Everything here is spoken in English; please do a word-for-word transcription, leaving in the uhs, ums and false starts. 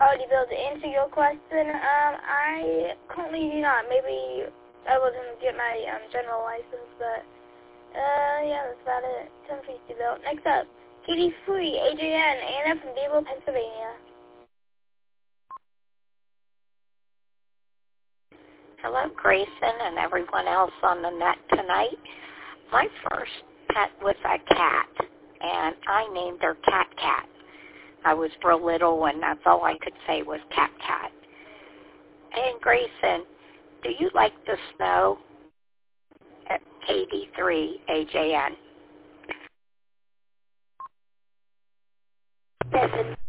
already be able to answer your question. Um, I currently do not. Maybe I wasn't get my um, general license, but uh, yeah, that's about it. Time for you to build. Next up, Katie Free, A J N, Anna from Dable, Pennsylvania. Hello, Grayson, and everyone else on the net tonight. My first pet was a cat, and I named her Cat Cat. I was real little, and that's all I could say was Cat Cat. And Grayson, do you like the snow? At K D three A J N. Seven.